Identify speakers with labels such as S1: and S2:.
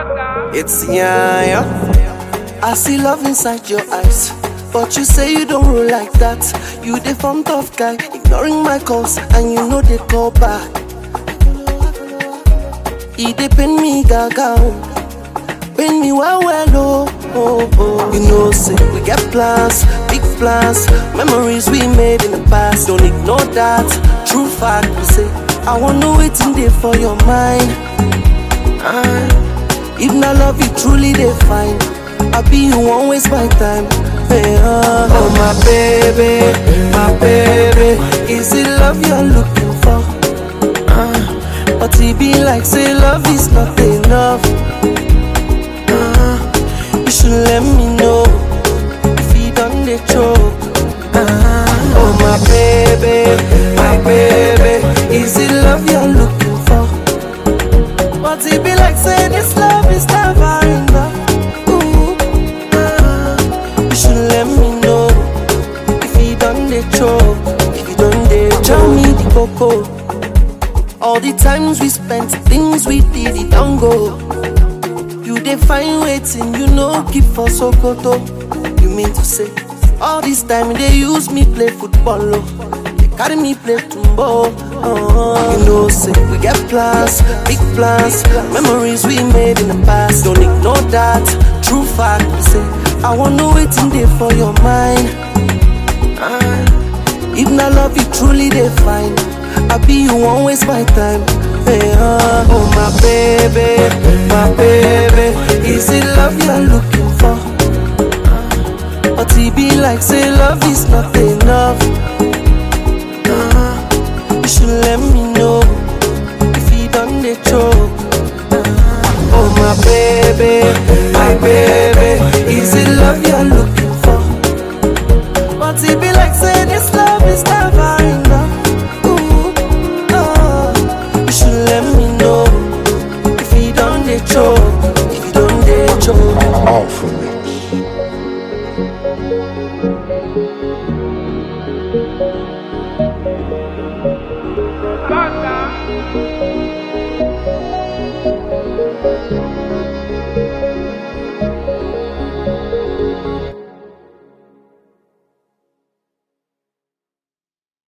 S1: It's yeah. I see love inside your eyes, but you say you don't roll like that. You the fun tough guy, ignoring my calls, and you know they call back. He dey pain me gaga, pain me well, oh. You know, say we get plans, big plans, memories we made in the past. Don't ignore that, true fact. We say I wanna wait in there for your mind. If not love you truly they find, I be you won't waste my time. Hey, oh my baby, is it love you're looking for? But it be like say love is not enough. You should let me know if you done the choke. Oh my baby, is it love you're looking for? But it be like say this love is never enough. You should let me know if you done the choke. If you done the tell me the cocoa. All the times we spent, things we did, it don't go. You define waiting, you know, keep for Sokoto. You mean to say, all this time they use me play football, oh. They carry me play tumbo. You know, say, we get plans, big plans, memories we made in the past. Don't ignore that, true fact. We say, I wanna wait in there for your mind. If not love you truly they find, I be you won't waste my time. Hey, oh my baby, is it love you're looking for? But it be like say love is not enough. You should let me know if you done the choke. Oh my baby, is it love you're looking for? But it be like say this love is never enough. If you don't dare choke.
S2: All for me.
S3: Thunder.